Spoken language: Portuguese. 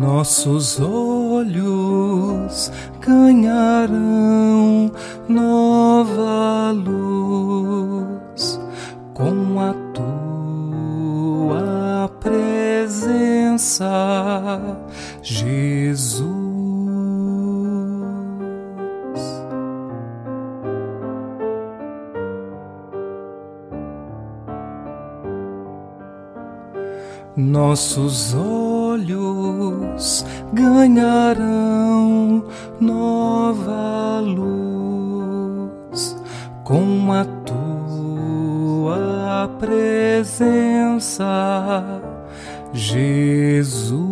Nossos olhos ganharão nova luz com a tua presença, Jesus. Nossos olhos ganharão nova luz com a tua presença, Jesus.